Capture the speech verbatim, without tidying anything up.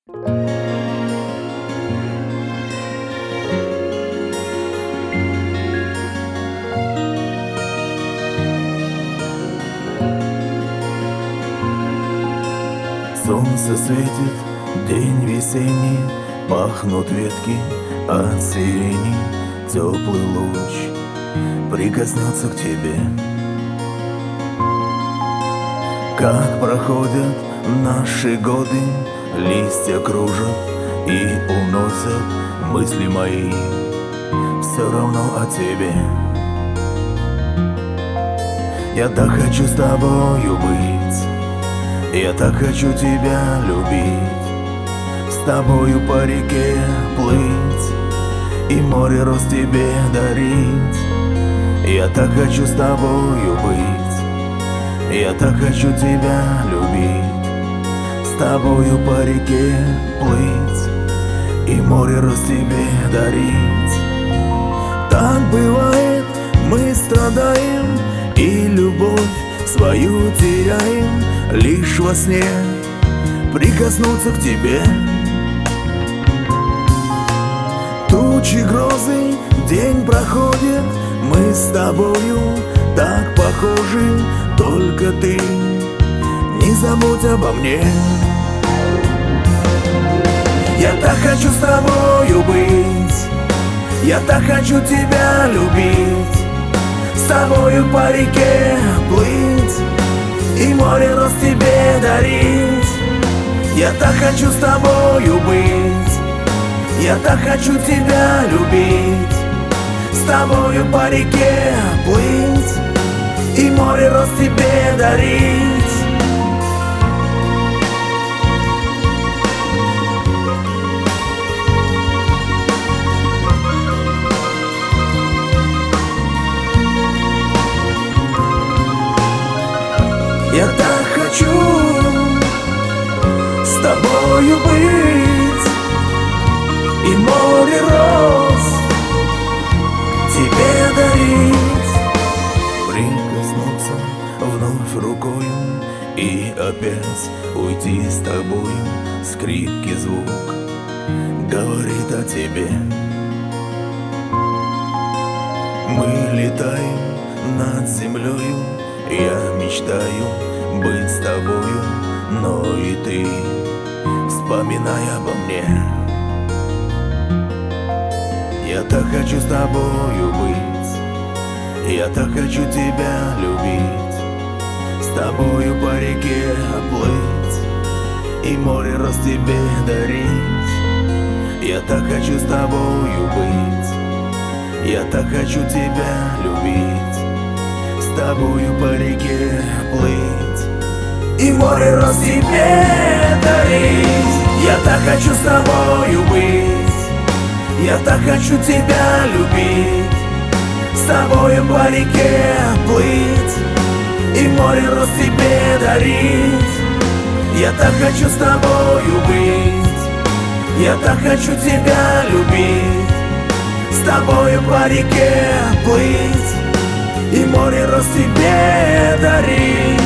Солнце светит, день весенний, пахнут ветки от сирени. Теплый луч прикоснется к тебе. Как проходят наши годы, листья кружат и уносят мысли мои. Все равно о тебе. Я так хочу с тобою быть, я так хочу тебя любить, с тобою по реке плыть и море роз тебе дарить. Я так хочу с тобою быть, я так хочу тебя любить, с тобою по реке плыть и море роз тебе дарить. Так бывает, мы страдаем и любовь свою теряем, лишь во сне прикоснуться к тебе. Тучи, грозы, день проходит, мы с тобою так похожи, только ты не забудь обо мне. Я так хочу с тобою быть, я так хочу тебя любить, с тобою по реке плыть и море роз тебе дарить. Я так хочу с тобою быть, я так хочу тебя любить, с тобою по реке плыть и море роз тебе дарить. Я так хочу с тобою быть и море роз тебе дарить. Прикоснуться вновь рукою и опять уйти с тобою. Скрипки звук говорит о тебе. Мы летаем над землею, я мечтаю быть с тобою, но и ты вспоминай обо мне. Я так хочу с тобою быть, я так хочу тебя любить, с тобою по реке плыть и море роз тебе дарить. Я так хочу с тобою быть, я так хочу тебя любить, с тобою по реке плыть и море роз тебе дарить. Я так хочу с тобою быть, я так хочу тебя любить, с тобою по реке плыть и море роз тебе дарить. Я так хочу с тобою быть, я так хочу тебя любить, с тобою по реке плыть и море роз тебе дарить.